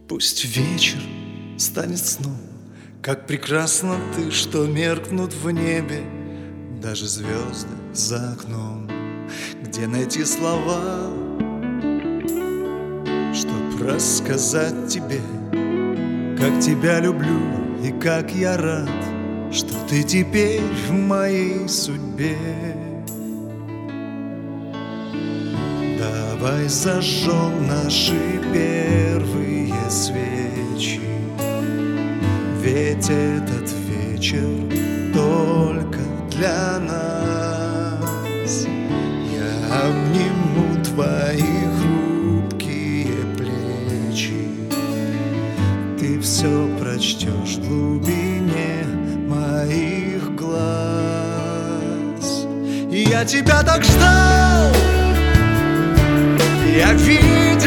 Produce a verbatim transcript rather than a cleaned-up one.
Пусть вечер станет сном, как прекрасна ты, что меркнут в небе даже звезды за окном. Где найти слова, чтоб рассказать тебе, как тебя люблю и как я рад, что ты теперь в моей судьбе. Давай зажжем наши первые свечи, ведь этот вечер только для нас. Я обниму твои хрупкие плечи, ты все прочтешь в глубине моих глаз. И я тебя так ждал, я видел